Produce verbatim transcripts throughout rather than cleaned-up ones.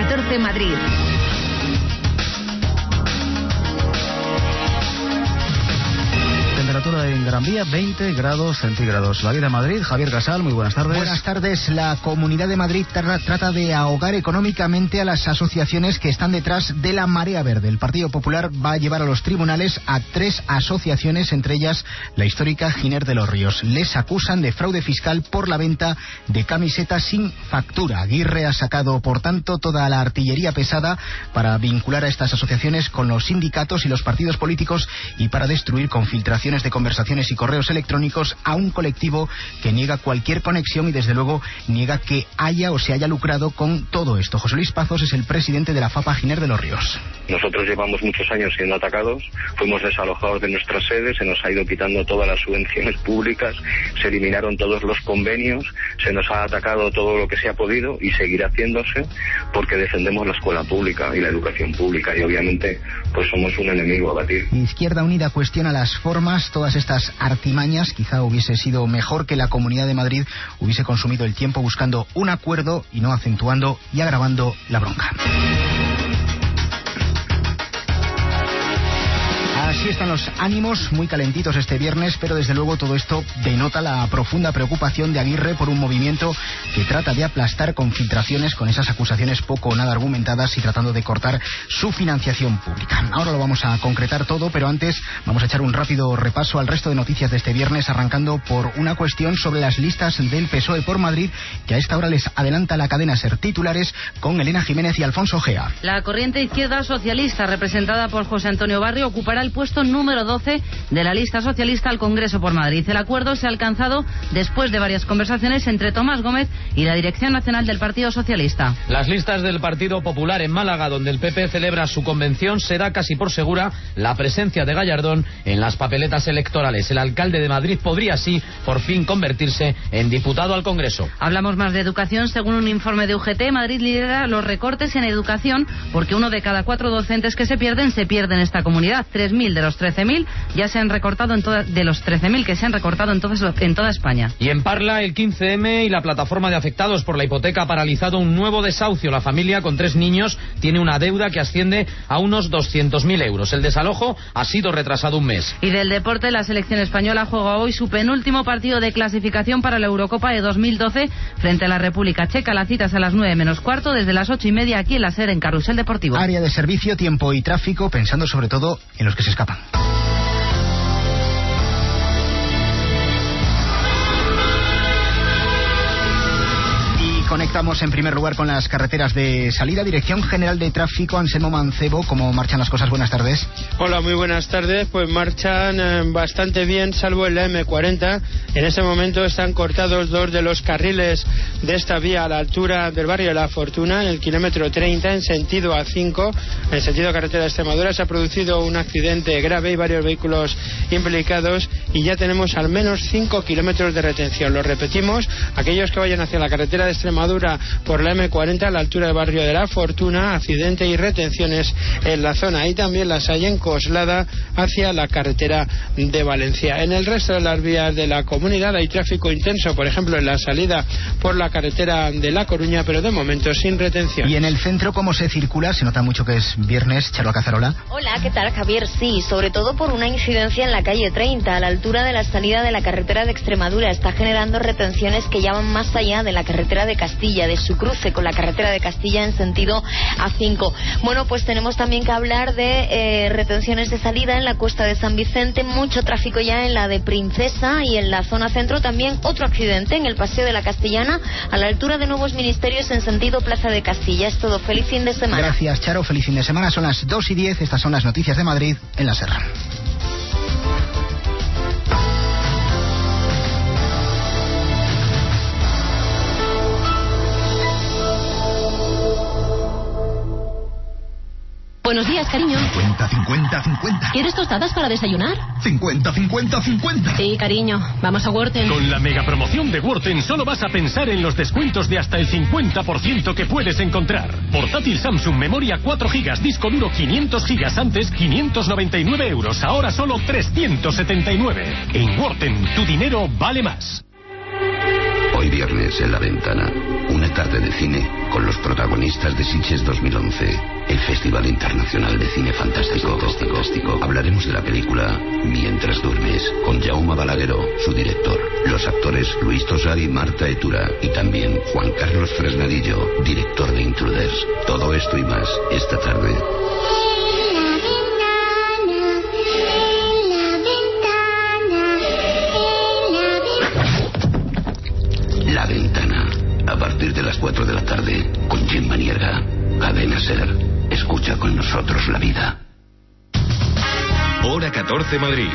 catorce Madrid. Temperatura en Gran Vía, veinte grados centígrados. La vida en Madrid, Javier Casal, muy buenas tardes. Buenas tardes. La Comunidad de Madrid tra- trata de ahogar económicamente a las asociaciones que están detrás de la Marea Verde. El Partido Popular va a llevar a los tribunales a tres asociaciones, entre ellas la histórica Giner de los Ríos. Les acusan de fraude fiscal por la venta de camisetas sin factura. Aguirre ha sacado, por tanto, toda la artillería pesada para vincular a estas asociaciones con los sindicatos y los partidos políticos y para destruir con filtraciones de conversaciones y correos electrónicos a un colectivo que niega cualquier conexión y desde luego niega que haya o se haya lucrado con todo esto. José Luis Pazos es el presidente de la FAPA Giner de los Ríos. Nosotros llevamos muchos años siendo atacados, fuimos desalojados de nuestras sedes, se nos ha ido quitando todas las subvenciones públicas, se eliminaron todos los convenios, se nos ha atacado todo lo que se ha podido y seguirá haciéndose porque defendemos la escuela pública y la educación pública y obviamente pues somos un enemigo a batir. Izquierda Unida cuestiona las formas, todas estas artimañas. Quizá hubiese sido mejor que la Comunidad de Madrid hubiese consumido el tiempo buscando un acuerdo y no acentuando y agravando la bronca. Así están los ánimos, muy calentitos este viernes, pero desde luego todo esto denota la profunda preocupación de Aguirre por un movimiento que trata de aplastar con filtraciones, con esas acusaciones poco o nada argumentadas y tratando de cortar su financiación pública. Ahora lo vamos a concretar todo, pero antes vamos a echar un rápido repaso al resto de noticias de este viernes, arrancando por una cuestión sobre las listas del P S O E por Madrid, que a esta hora les adelanta la cadena SER titulares con Elena Jiménez y Alfonso Gea. La corriente izquierda socialista, representada por José Antonio Barrio, ocupará el puesto número doce de la lista socialista al Congreso por Madrid. El acuerdo se ha alcanzado después de varias conversaciones entre Tomás Gómez y la Dirección Nacional del Partido Socialista. Las listas del Partido Popular en Málaga, donde el P P celebra su convención, será casi por segura la presencia de Gallardón en las papeletas electorales. El alcalde de Madrid podría así por fin convertirse en diputado al Congreso. Hablamos más de educación. Según un informe de U G T, Madrid lidera los recortes en educación porque uno de cada cuatro docentes que se pierden se pierde en esta comunidad. tres mil de los trece mil ya se han recortado en toda, de los trece mil que se han recortado entonces en toda España. Y en Parla, el quince eme y la plataforma de afectados por la hipoteca ha paralizado un nuevo desahucio. La familia con tres niños tiene una deuda que asciende a unos doscientos mil euros. El desalojo ha sido retrasado un mes. Y del deporte, la selección española juega hoy su penúltimo partido de clasificación para la Eurocopa de dos mil doce frente a la República Checa. La cita es a las nueve menos cuarto desde las ocho y media aquí en la SER en Carrusel Deportivo. Área de servicio, tiempo y tráfico, pensando sobre todo en los que se escapan. Conectamos en primer lugar con las carreteras de salida. Dirección General de Tráfico, Anselmo Mancebo. ¿Cómo marchan las cosas? Buenas tardes. Hola, muy buenas tardes. Pues marchan eh, bastante bien, salvo en la eme cuarenta. En este momento están cortados dos de los carriles de esta vía a la altura del barrio de La Fortuna, en el kilómetro treinta, en sentido A cinco, en sentido carretera de Extremadura. Se ha producido un accidente grave y varios vehículos implicados y ya tenemos al menos cinco kilómetros de retención. Lo repetimos, aquellos que vayan hacia la carretera de Extremadura por la eme cuarenta a la altura del barrio de La Fortuna, accidente y retenciones en la zona, y también las hay en Coslada hacia la carretera de Valencia. En el resto de las vías de la comunidad hay tráfico intenso, por ejemplo en la salida por la carretera de La Coruña, pero de momento sin retención. Y en el centro, ¿cómo se circula? Se nota mucho que es viernes. Charo Cazarola. Hola, ¿qué tal, Javier? Sí, sobre todo por una incidencia en la calle treinta, a la altura de la salida de la carretera de Extremadura. Está generando retenciones que ya van más allá de la carretera de Castilla, de su cruce con la carretera de Castilla en sentido A cinco. Bueno, pues tenemos también que hablar de eh, retenciones de salida en la Cuesta de San Vicente, mucho tráfico ya en la de Princesa y en la zona centro también otro accidente en el Paseo de la Castellana a la altura de Nuevos Ministerios en sentido Plaza de Castilla. Es todo. Feliz fin de semana. Gracias, Charo. Feliz fin de semana. Son las dos y diez. Estas son las noticias de Madrid en la SER. Buenos días, cariño. cincuenta, cincuenta, cincuenta. ¿Quieres tostadas para desayunar? cincuenta, cincuenta, cincuenta. Sí, cariño. Vamos a Worten. Con la mega promoción de Worten solo vas a pensar en los descuentos de hasta el cincuenta por ciento que puedes encontrar. Portátil Samsung, memoria cuatro gigas, disco duro quinientos gigas, antes quinientos noventa y nueve euros, ahora solo trescientos setenta y nueve. En Worten, tu dinero vale más. Hoy viernes en La Ventana, una tarde de cine con los protagonistas protagonistas de Sitges dos mil once, el Festival Internacional de Cine Fantástico. Fantástico. Hablaremos de la película Mientras duermes, con Jaume Balagueró, su director. Los actores Luis Tosar y Marta Etura, y también Juan Carlos Fresnadillo, director de Intruders. Todo esto y más esta tarde. La Ventana, a partir de las cuatro de la tarde, con Jim Manierga. Cadena Ser. Escucha con nosotros la vida. Hora catorce Madrid.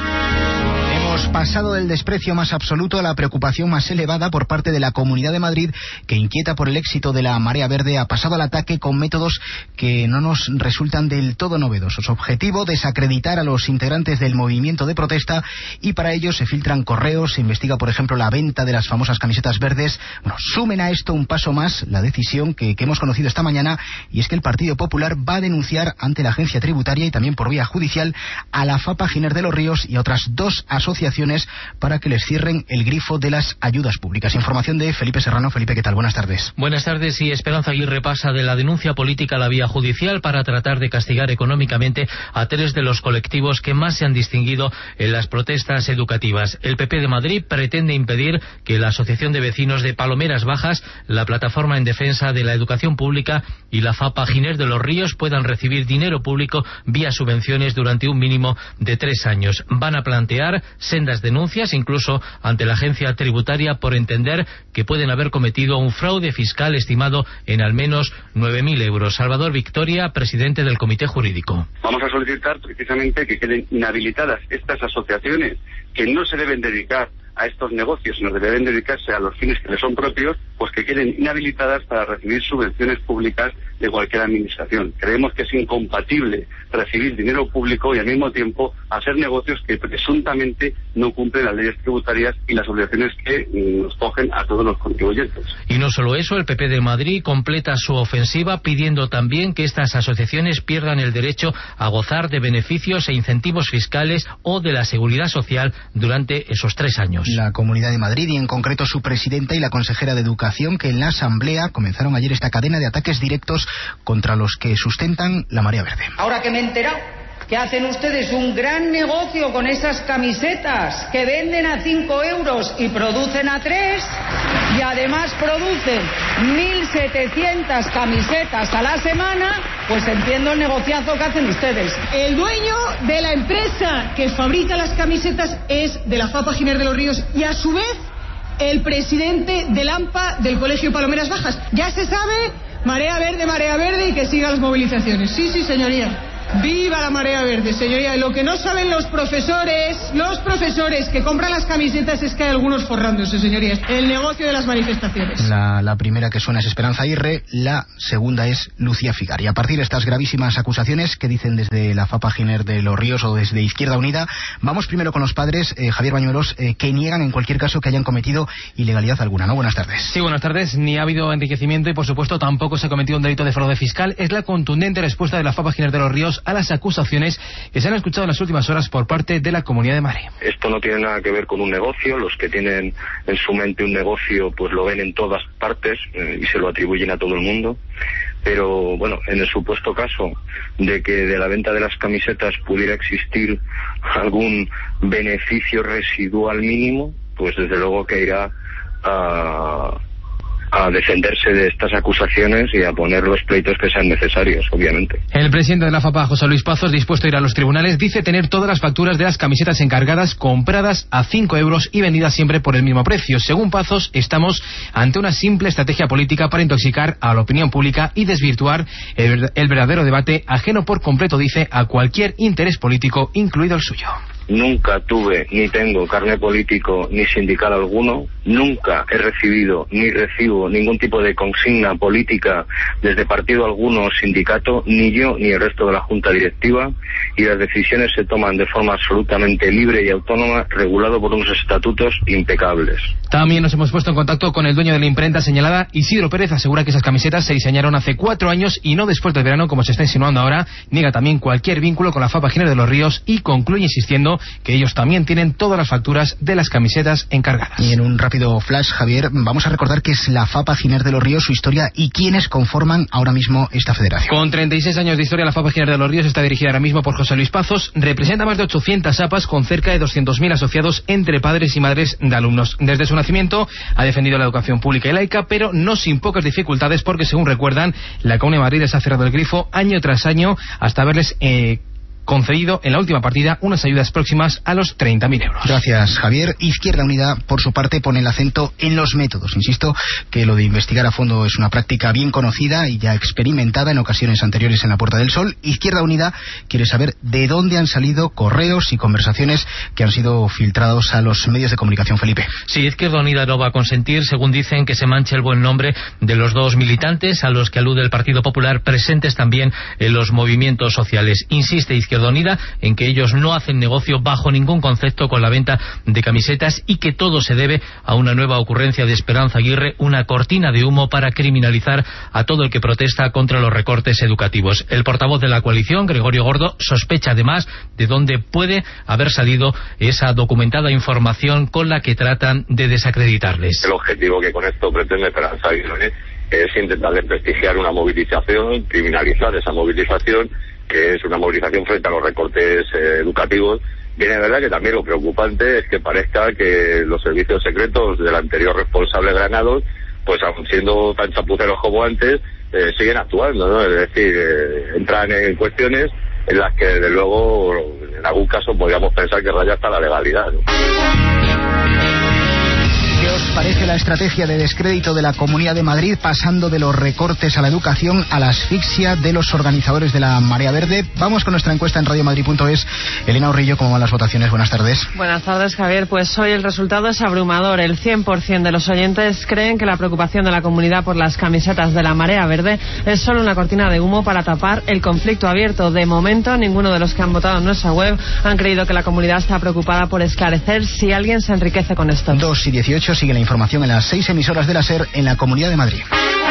Hemos pasado del desprecio más absoluto a la preocupación más elevada por parte de la Comunidad de Madrid, que inquieta por el éxito de la Marea Verde, ha pasado al ataque con métodos que no nos resultan del todo novedosos. Objetivo: desacreditar a los integrantes del movimiento de protesta, y para ello se filtran correos, se investiga, por ejemplo, la venta de las famosas camisetas verdes. Bueno, sumen a esto un paso más la decisión que, que hemos conocido esta mañana, y es que el Partido Popular va a denunciar ante la agencia tributaria y también por vía judicial a la FAPA Giner de los Ríos y a otras dos asociaciones para que les cierren el grifo de las ayudas públicas. Información de Felipe Serrano. Felipe, ¿qué tal? Buenas tardes. Buenas tardes. Y Esperanza Aguirre pasa de la denuncia política a la vía judicial para tratar de castigar económicamente a tres de los colectivos que más se han distinguido en las protestas educativas. El P P de Madrid pretende impedir que la Asociación de Vecinos de Palomeras Bajas, la Plataforma en Defensa de la Educación Pública y la FAPA Giner de los Ríos puedan recibir dinero público vía subvenciones durante un mínimo de tres años. Van a plantear sendas denuncias, incluso ante la agencia tributaria, por entender que pueden haber cometido un fraude fiscal estimado en al menos nueve mil euros. Salvador Victoria, presidente del Comité Jurídico. Vamos a solicitar precisamente que queden inhabilitadas estas asociaciones que no se deben dedicar a estos negocios, sino que deben dedicarse a los fines que les son propios, pues que queden inhabilitadas para recibir subvenciones públicas de cualquier administración. Creemos que es incompatible recibir dinero público y al mismo tiempo hacer negocios que presuntamente no cumplen las leyes tributarias y las obligaciones que nos cogen a todos los contribuyentes. Y no solo eso, el P P de Madrid completa su ofensiva pidiendo también que estas asociaciones pierdan el derecho a gozar de beneficios e incentivos fiscales o de la seguridad social durante esos tres años. La Comunidad de Madrid, y en concreto su presidenta y la consejera de Educación, que en la Asamblea comenzaron ayer esta cadena de ataques directos contra los que sustentan la Marea Verde. Ahora que me he enterado que hacen ustedes un gran negocio con esas camisetas que venden a cinco euros y producen a tres, y además producen mil setecientas camisetas a la semana, pues entiendo el negociazo que hacen ustedes. El dueño de la empresa que fabrica las camisetas es de la FAPA Giner de los Ríos y a su vez el presidente del AMPA del Colegio Palomeras Bajas. Ya se sabe, Marea Verde, Marea Verde, y que sigan las movilizaciones. Sí, sí, señoría. ¡Viva la Marea Verde, señoría! Lo que no saben los profesores, los profesores que compran las camisetas, es que hay algunos forrándose, señorías. El negocio de las manifestaciones. La, la primera que suena es Esperanza Aguirre, la segunda es Lucía Figar. Y a partir de estas gravísimas acusaciones que dicen desde la FAPA Giner de los Ríos o desde Izquierda Unida, vamos primero con los padres, eh, Javier Bañuelos, eh, que niegan en cualquier caso que hayan cometido ilegalidad alguna, ¿no? Buenas tardes. Sí, buenas tardes. Ni ha habido enriquecimiento y, por supuesto, tampoco se ha cometido un delito de fraude fiscal. Es la contundente respuesta de la FAPA Giner de los Ríos a las acusaciones que se han escuchado en las últimas horas por parte de la Comunidad de Madrid. Esto no tiene nada que ver con un negocio. Los que tienen en su mente un negocio pues lo ven en todas partes eh, y se lo atribuyen a todo el mundo. Pero bueno, en el supuesto caso de que de la venta de las camisetas pudiera existir algún beneficio residual mínimo, pues desde luego que irá a a defenderse de estas acusaciones y a poner los pleitos que sean necesarios, obviamente. El presidente de la FAPA, José Luis Pazos, dispuesto a ir a los tribunales, dice tener todas las facturas de las camisetas encargadas, compradas a cinco euros y vendidas siempre por el mismo precio. Según Pazos, estamos ante una simple estrategia política para intoxicar a la opinión pública y desvirtuar el, el verdadero debate, ajeno por completo, dice, a cualquier interés político, incluido el suyo. Nunca tuve ni tengo carné político ni sindical alguno, nunca he recibido ni recibo ningún tipo de consigna política desde partido alguno o sindicato, ni yo ni el resto de la Junta Directiva, y las decisiones se toman de forma absolutamente libre y autónoma, regulado por unos estatutos impecables. También nos hemos puesto en contacto con el dueño de la imprenta señalada. Isidro Pérez asegura que esas camisetas se diseñaron hace cuatro años y no después del verano, como se está insinuando ahora. Niega también cualquier vínculo con la FAPA Giner de los Ríos y concluye insistiendo aseguró que ellos también tienen todas las facturas de las camisetas encargadas. Y en un rápido flash, Javier, vamos a recordar qué es la FAPA Giner de los Ríos, su historia y quiénes conforman ahora mismo esta federación. Con treinta y seis años de historia, la FAPA Giner de los Ríos está dirigida ahora mismo por José Luis Pazos. Representa más de ochocientas A P As con cerca de doscientos mil asociados entre padres y madres de alumnos. Desde su nacimiento ha defendido la educación pública y laica, pero no sin pocas dificultades porque, según recuerdan, la Comunidad de Madrid les ha cerrado el grifo año tras año hasta haberles eh, concedido en la última partida unas ayudas próximas a los treinta mil euros. Gracias, Javier. Izquierda Unida, por su parte, pone el acento en los métodos. Insisto que lo de investigar a fondo es una práctica bien conocida y ya experimentada en ocasiones anteriores en la Puerta del Sol. Izquierda Unida quiere saber de dónde han salido correos y conversaciones que han sido filtrados a los medios de comunicación, Felipe. Sí, Izquierda Unida no va a consentir, según dicen, que se manche el buen nombre de los dos militantes a los que alude el Partido Popular, presentes también en los movimientos sociales. Insiste Izquierda Unida en que ellos no hacen negocio bajo ningún concepto con la venta de camisetas y que todo se debe a una nueva ocurrencia de Esperanza Aguirre, una cortina de humo para criminalizar a todo el que protesta contra los recortes educativos. El portavoz de la coalición, Gregorio Gordo, sospecha además de dónde puede haber salido esa documentada información con la que tratan de desacreditarles. El objetivo que con esto pretende Esperanza Aguirre es intentar desprestigiar una movilización, criminalizar esa movilización, que es una movilización frente a los recortes eh, educativos. Bien, es verdad que también lo preocupante es que parezca que los servicios secretos del anterior responsable Granados, pues aun siendo tan chapuceros como antes, eh, siguen actuando, ¿no? Es decir, eh, entran en cuestiones en las que, desde luego, en algún caso podríamos pensar que raya hasta la legalidad, ¿no? ¿Qué os parece la estrategia de descrédito de la Comunidad de Madrid, pasando de los recortes a la educación a la asfixia de los organizadores de la Marea Verde? Vamos con nuestra encuesta en radio madrid punto es. Elena Urrillo, ¿cómo van las votaciones? Buenas tardes. Buenas tardes, Javier. Pues hoy el resultado es abrumador. El cien por ciento de los oyentes creen que la preocupación de la comunidad por las camisetas de la Marea Verde es solo una cortina de humo para tapar el conflicto abierto. De momento, ninguno de los que han votado en nuestra web han creído que la comunidad está preocupada por esclarecer si alguien se enriquece con esto. dos y dieciocho sigue la información en las seis emisoras de la SER en la Comunidad de Madrid.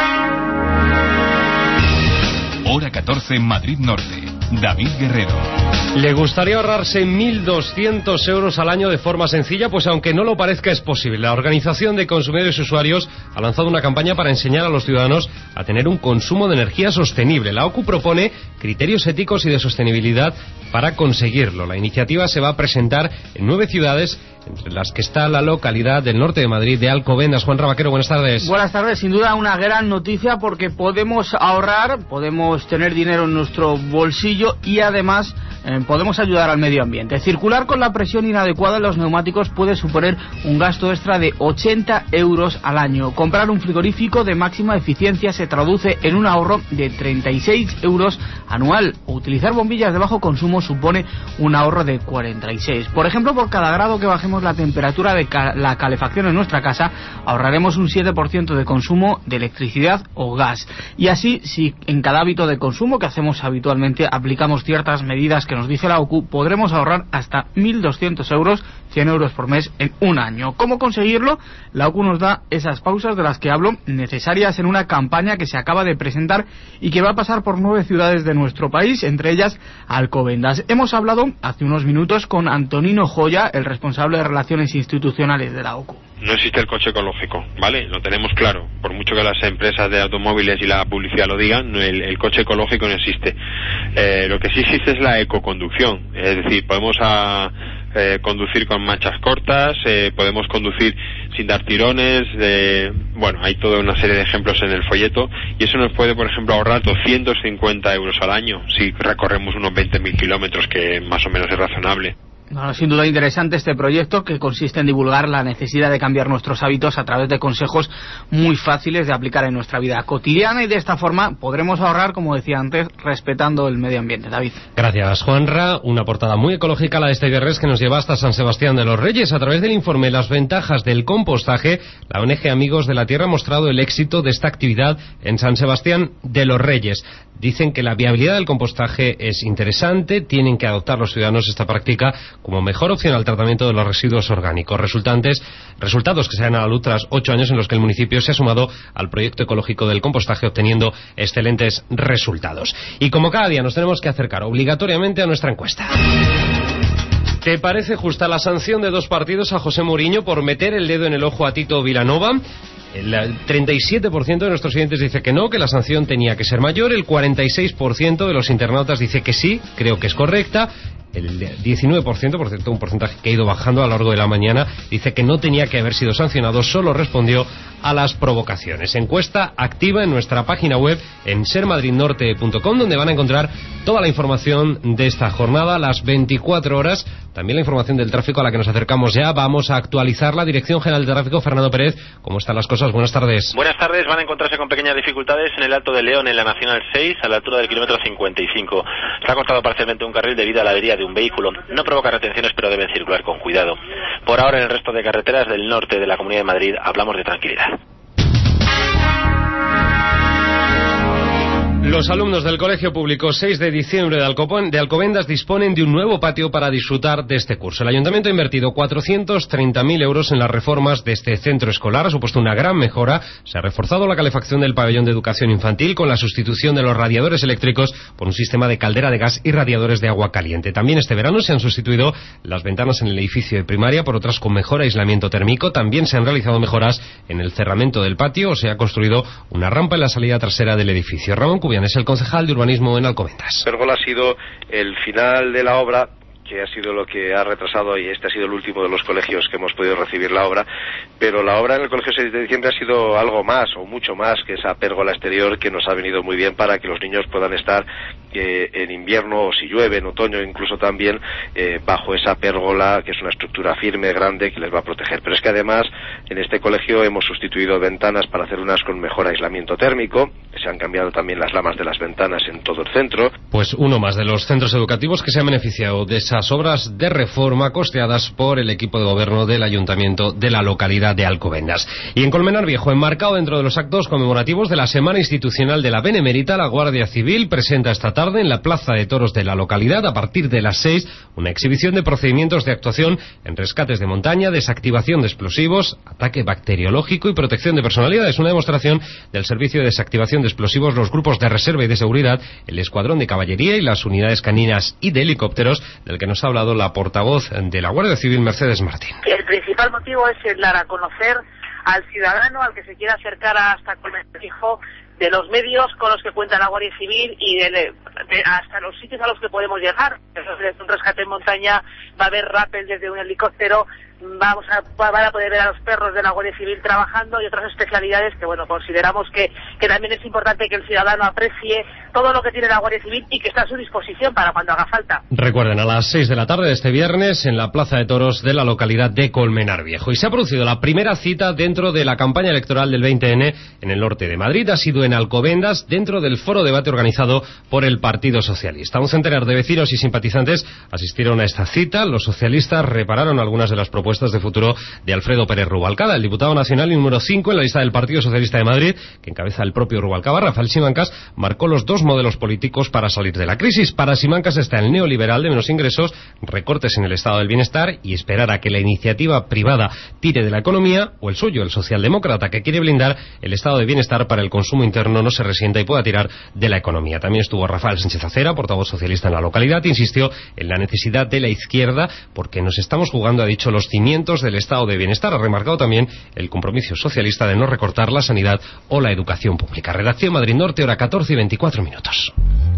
Hora catorce en Madrid Norte. David Guerrero. ¿Le gustaría ahorrarse mil doscientos euros al año de forma sencilla? Pues aunque no lo parezca, es posible. La Organización de Consumidores y Usuarios ha lanzado una campaña para enseñar a los ciudadanos a tener un consumo de energía sostenible. La OCU propone criterios éticos y de sostenibilidad para conseguirlo. La iniciativa se va a presentar en nueve ciudades, entre las que está la localidad del norte de Madrid de Alcobendas. Juan Rabaquero, buenas tardes. Buenas tardes, sin duda una gran noticia porque podemos ahorrar, podemos tener dinero en nuestro bolsillo y además eh, podemos ayudar al medio ambiente. Circular con la presión inadecuada en los neumáticos puede suponer un gasto extra de ochenta euros al año. Comprar un frigorífico de máxima eficiencia se traduce en un ahorro de treinta y seis euros anual. O utilizar bombillas de bajo consumo supone un ahorro de cuarenta y seis. Por ejemplo, por cada grado que bajemos la temperatura de ca la calefacción en nuestra casa, ahorraremos un siete por ciento de consumo de electricidad o gas. Y así, si en cada hábito de consumo que hacemos habitualmente aplicamos ciertas medidas que nos dice la OCU, podremos ahorrar hasta mil doscientos euros, cien euros por mes en un año. ¿Cómo conseguirlo? La OCU nos da esas pausas de las que hablo, necesarias en una campaña que se acaba de presentar y que va a pasar por nueve ciudades de nuestro país, entre ellas Alcobendas. Hemos hablado hace unos minutos con Antonino Joya, el responsable de Relaciones Institucionales de la OCU. No existe el coche ecológico, ¿vale? Lo tenemos claro. Por mucho que las empresas de automóviles y la publicidad lo digan, el, el coche ecológico no existe. Eh, lo que sí existe es la ecoconducción. Es decir, podemos a, eh, conducir con manchas cortas, eh, podemos conducir sin dar tirones. Eh, bueno, hay toda una serie de ejemplos en el folleto y eso nos puede, por ejemplo, ahorrar doscientos cincuenta euros al año si recorremos unos veinte mil kilómetros, que más o menos es razonable. Bueno, sin duda interesante este proyecto que consiste en divulgar la necesidad de cambiar nuestros hábitos a través de consejos muy fáciles de aplicar en nuestra vida cotidiana y de esta forma podremos ahorrar, como decía antes, respetando el medio ambiente. David. Gracias, Juanra. Una portada muy ecológica, la de este viernes, que nos lleva hasta San Sebastián de los Reyes. A través del informe Las ventajas del compostaje, la O N G Amigos de la Tierra ha mostrado el éxito de esta actividad en San Sebastián de los Reyes. Dicen que la viabilidad del compostaje es interesante, tienen que adoptar los ciudadanos esta práctica como mejor opción al tratamiento de los residuos orgánicos resultantes, resultados que se dan a la luz tras ocho años en los que el municipio se ha sumado al proyecto ecológico del compostaje, obteniendo excelentes resultados. Y como cada día nos tenemos que acercar obligatoriamente a nuestra encuesta. ¿Te parece justa la sanción de dos partidos a José Mourinho por meter el dedo en el ojo a Tito Vilanova? El treinta y siete por ciento de nuestros oyentes dice que no, que la sanción tenía que ser mayor. El cuarenta y seis por ciento de los internautas dice que sí, creo que es correcta. El diecinueve por ciento, por cierto, un porcentaje que ha ido bajando a lo largo de la mañana, dice que no tenía que haber sido sancionado, solo respondió a las provocaciones. Encuesta activa en nuestra página web en ser madrid norte punto com, donde van a encontrar toda la información de esta jornada, las veinticuatro horas, también la información del tráfico a la que nos acercamos ya. Vamos a actualizar la Dirección General de Tráfico. Fernando Pérez, ¿cómo están las cosas? Buenas tardes. Buenas tardes. Van a encontrarse con pequeñas dificultades en el Alto de León, en la Nacional seis, a la altura del kilómetro cincuenta y cinco. Se ha cortado parcialmente un carril debido a la avería de un vehículo. No provoca retenciones, pero deben circular con cuidado. Por ahora, en el resto de carreteras del norte de la Comunidad de Madrid hablamos de tranquilidad. Los alumnos del Colegio Público seis de diciembre de, Alcopón, de Alcobendas disponen de un nuevo patio para disfrutar de este curso. El Ayuntamiento ha invertido cuatrocientos treinta mil euros en las reformas de este centro escolar. Ha supuesto una gran mejora. Se ha reforzado la calefacción del pabellón de educación infantil con la sustitución de los radiadores eléctricos por un sistema de caldera de gas y radiadores de agua caliente. También este verano se han sustituido las ventanas en el edificio de primaria por otras con mejor aislamiento térmico. También se han realizado mejoras en el cerramiento del patio o se ha construido una rampa en la salida trasera del edificio. Ramón Cubián es el concejal de urbanismo en Alcobendas. Pérgola ha sido el final de la obra, que ha sido lo que ha retrasado, y este ha sido el último de los colegios que hemos podido recibir la obra, pero la obra en el Colegio seis de diciembre ha sido algo más, o mucho más, que esa pérgola exterior que nos ha venido muy bien para que los niños puedan estar eh, en invierno, o si llueve, en otoño incluso también, eh, bajo esa pérgola, que es una estructura firme, grande, que les va a proteger. Pero es que además, en este colegio hemos sustituido ventanas para hacer unas con mejor aislamiento térmico, se han cambiado también las lamas de las ventanas en todo el centro. Pues uno más de los centros educativos que se han beneficiado de esa obras de reforma costeadas por el equipo de gobierno del ayuntamiento de la localidad de Alcobendas. Y en Colmenar Viejo, enmarcado dentro de los actos conmemorativos de la Semana Institucional de la Benemérita, la Guardia Civil presenta esta tarde en la Plaza de Toros de la localidad, a partir de las seis, una exhibición de procedimientos de actuación en rescates de montaña, desactivación de explosivos, ataque bacteriológico y protección de personalidad. Es una demostración del servicio de desactivación de explosivos, los grupos de reserva y de seguridad, el escuadrón de caballería y las unidades caninas y de helicópteros, del que nos ha hablado la portavoz de la Guardia Civil, Mercedes Martín. El principal motivo es el dar a conocer al ciudadano, al que se quiera acercar hasta Colmenar Viejo, de los medios con los que cuenta la Guardia Civil y de, de, hasta los sitios a los que podemos llegar. Desde un rescate en montaña va a haber rappel desde un helicóptero, vamos a, van a poder ver a los perros de la Guardia Civil trabajando y otras especialidades que, bueno, consideramos que, que también es importante que el ciudadano aprecie todo lo que tiene la Guardia Civil y que está a su disposición para cuando haga falta. Recuerden, a las seis de la tarde de este viernes en la Plaza de Toros de la localidad de Colmenar Viejo. Y se ha producido la primera cita dentro de la campaña electoral del veinte ene en el norte de Madrid. Ha sido en Alcobendas, dentro del foro debate organizado por el Partido Socialista. Un centenar de vecinos y simpatizantes asistieron a esta cita. Los socialistas repararon algunas de las propuestas de futuro de Alfredo Pérez Rubalcaba, el diputado nacional y número cinco en la lista del Partido Socialista de Madrid, que encabeza el propio Rubalcaba. Rafael Simancas marcó los dos modelos políticos para salir de la crisis. Para Simancas está el neoliberal de menos ingresos, recortes en el estado del bienestar y esperar a que la iniciativa privada tire de la economía, o el suyo, el socialdemócrata, que quiere blindar el estado de bienestar para el consumo interno no se resienta y pueda tirar de la economía. También estuvo Rafael Sánchez Acera, portavoz socialista en la localidad, insistió en la necesidad de la izquierda porque nos estamos jugando, ha dicho, los cimientos del estado de bienestar. Ha remarcado también el compromiso socialista de no recortar la sanidad o la educación pública. Redacción Madrid Norte, hora catorce y veinticuatro minutos.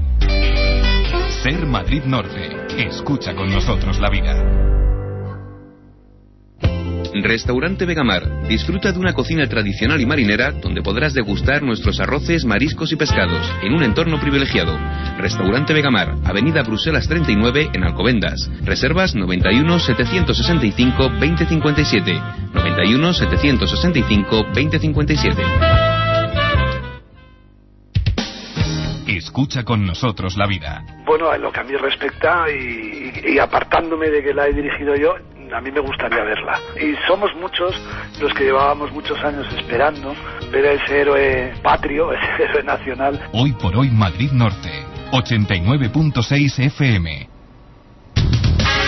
Ser Madrid Norte. Escucha con nosotros la vida. Restaurante Vegamar. Disfruta de una cocina tradicional y marinera donde podrás degustar nuestros arroces, mariscos y pescados en un entorno privilegiado. Restaurante Vegamar, Avenida Bruselas treinta y nueve en Alcobendas. Reservas noventa y uno, setecientos sesenta y cinco, veinte cincuenta y siete. noventa y uno, setecientos sesenta y cinco, veinte cincuenta y siete. Escucha con nosotros la vida. Bueno, en lo que a mí respecta y, y apartándome de que la he dirigido yo, a mí me gustaría verla. Y somos muchos los que llevábamos muchos años esperando ver a ese héroe patrio, ese héroe nacional. Hoy por hoy Madrid Norte, ochenta y nueve punto seis F M.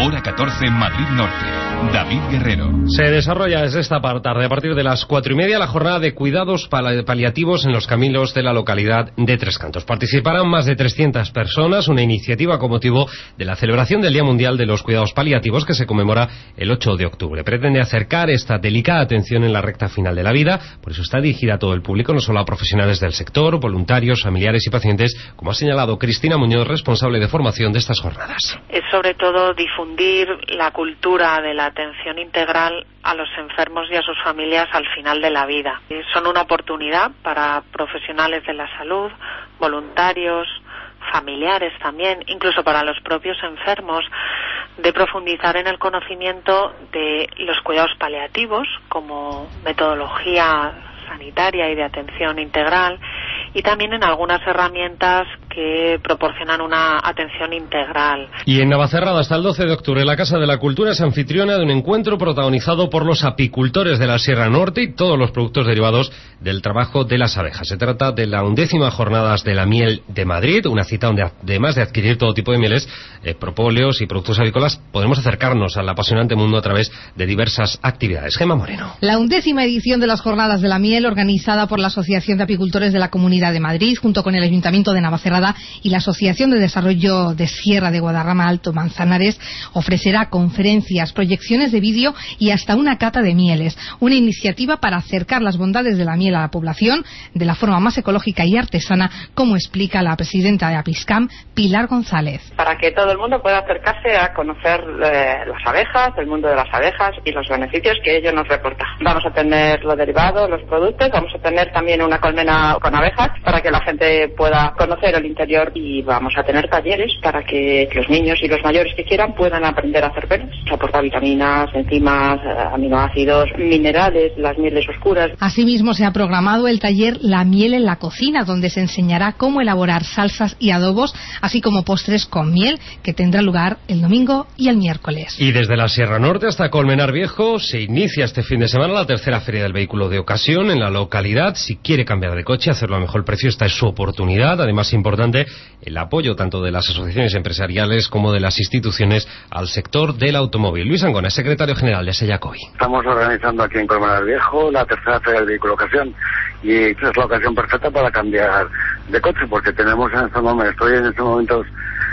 Hora catorce, Madrid Norte. David Guerrero. Se desarrolla desde esta tarde, a partir de las cuatro y media, la jornada de cuidados paliativos en los caminos de la localidad de Tres Cantos. Participarán más de trescientas personas, una iniciativa con motivo de la celebración del Día Mundial de los Cuidados Paliativos, que se conmemora el ocho de octubre. Pretende acercar esta delicada atención en la recta final de la vida, por eso está dirigida a todo el público, no solo a profesionales del sector, voluntarios, familiares y pacientes, como ha señalado Cristina Muñoz, responsable de formación de estas jornadas. Es sobre todo difundir la cultura de la atención integral a los enfermos y a sus familias al final de la vida. Son una oportunidad para profesionales de la salud, voluntarios, familiares también, incluso para los propios enfermos, de profundizar en el conocimiento de los cuidados paliativos como metodología sanitaria y de atención integral, y también en algunas herramientas que proporcionan una atención integral. Y en Navacerrada, hasta el doce de octubre, la Casa de la Cultura es anfitriona de un encuentro protagonizado por los apicultores de la Sierra Norte y todos los productos derivados del trabajo de las abejas. Se trata de la undécima Jornadas de la Miel de Madrid, una cita donde, además de adquirir todo tipo de mieles, eh, propóleos y productos avícolas, podemos acercarnos al apasionante mundo a través de diversas actividades. Gemma Moreno. La undécima edición de las Jornadas de la Miel, organizada por la Asociación de Apicultores de la Comunidad de Madrid, junto con el Ayuntamiento de Navacerrada y la Asociación de Desarrollo de Sierra de Guadarrama Alto Manzanares, ofrecerá conferencias, proyecciones de vídeo y hasta una cata de mieles. Una iniciativa para acercar las bondades de la miel a la población de la forma más ecológica y artesana, como explica la presidenta de Apiscam, Pilar González. Para que todo el mundo pueda acercarse a conocer eh, las abejas, el mundo de las abejas y los beneficios que ello nos reporta. Vamos a tener lo derivado, los productos, vamos a tener también una colmena con abejas para que la gente pueda conocer el interior, y vamos a tener talleres para que los niños y los mayores que quieran puedan aprender a hacer pelos. Aporta vitaminas, enzimas, aminoácidos, minerales, las mieles oscuras. Asimismo, se ha programado el taller La Miel en la Cocina, donde se enseñará cómo elaborar salsas y adobos, así como postres con miel, que tendrá lugar el domingo y el miércoles. Y desde la Sierra Norte hasta Colmenar Viejo se inicia este fin de semana la tercera Feria del Vehículo de Ocasión en la localidad. Si quiere cambiar de coche, hacerlo a mejor precio, esta es su oportunidad. Además, importante el apoyo tanto de las asociaciones empresariales como de las instituciones al sector del automóvil. Luis Angona, secretario general de Sellacoy. Estamos organizando aquí en Colmenar Viejo la tercera Feria del Vehículo de Ocasión, y es la ocasión perfecta para cambiar de coche, porque tenemos en estos momentos, estoy en estos momentos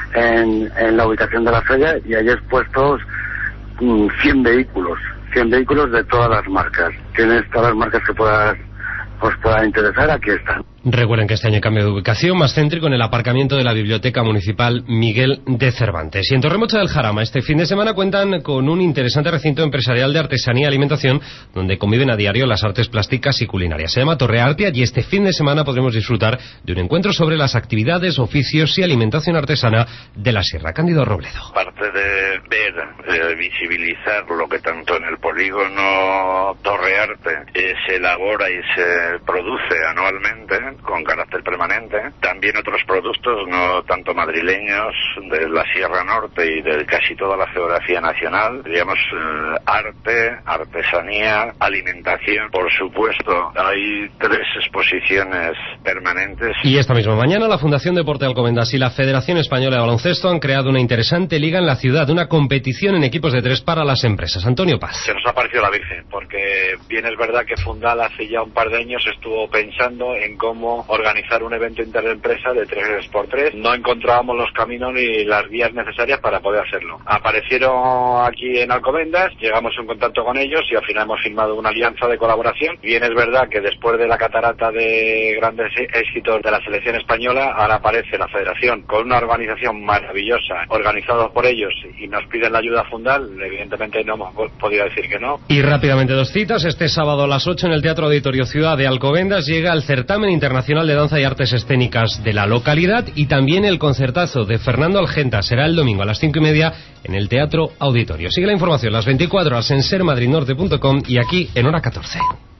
en, en la ubicación de la feria, y hay expuestos mmm, cien vehículos, cien vehículos de todas las marcas. Tienes todas las marcas que puedas, os puedan interesar, aquí están. Recuerden que este año hay cambio de ubicación, más céntrico, en el aparcamiento de la Biblioteca Municipal Miguel de Cervantes. Y en Torremocha del Jarama, este fin de semana cuentan con un interesante recinto empresarial de artesanía y alimentación, donde conviven a diario las artes plásticas y culinarias. Se llama Torre Artia, y este fin de semana podremos disfrutar de un encuentro sobre las actividades, oficios y alimentación artesana de la Sierra. Cándido Robledo. Aparte de ver, eh, visibilizar lo que tanto en el polígono Torre Arte eh, se elabora y se produce anualmente, con carácter permanente, también otros productos no tanto madrileños, de la Sierra Norte y de casi toda la geografía nacional, digamos, eh, arte, artesanía, alimentación, por supuesto. Hay tres exposiciones permanentes. Y esta misma mañana la Fundación Deporte Alcobendas y la Federación Española de Baloncesto han creado una interesante liga en la ciudad, una competición en equipos de tres para las empresas. Antonio Paz. Se nos ha parecido la Virgen, porque bien es verdad que Fundal hace ya un par de años estuvo pensando en cómo organizar un evento interempresa de tres por tres. No encontrábamos los caminos ni las vías necesarias para poder hacerlo. Aparecieron aquí en Alcobendas, llegamos en contacto con ellos y al final hemos firmado una alianza de colaboración. Bien es verdad que después de la catarata de grandes éxitos de la selección española, ahora aparece la federación con una organización maravillosa, organizados por ellos, y nos piden la ayuda Fundal. Evidentemente no hemos podido decir que no. Y rápidamente dos citas. Este sábado a las ocho en el Teatro Auditorio Ciudad de Alcobendas llega el certamen internacional de danza y artes escénicas de la localidad, y también el concertazo de Fernando Algenta será el domingo a las cinco y media en el Teatro Auditorio. Sigue la información las veinticuatro horas en ser madrid norte punto com y aquí en Hora catorce.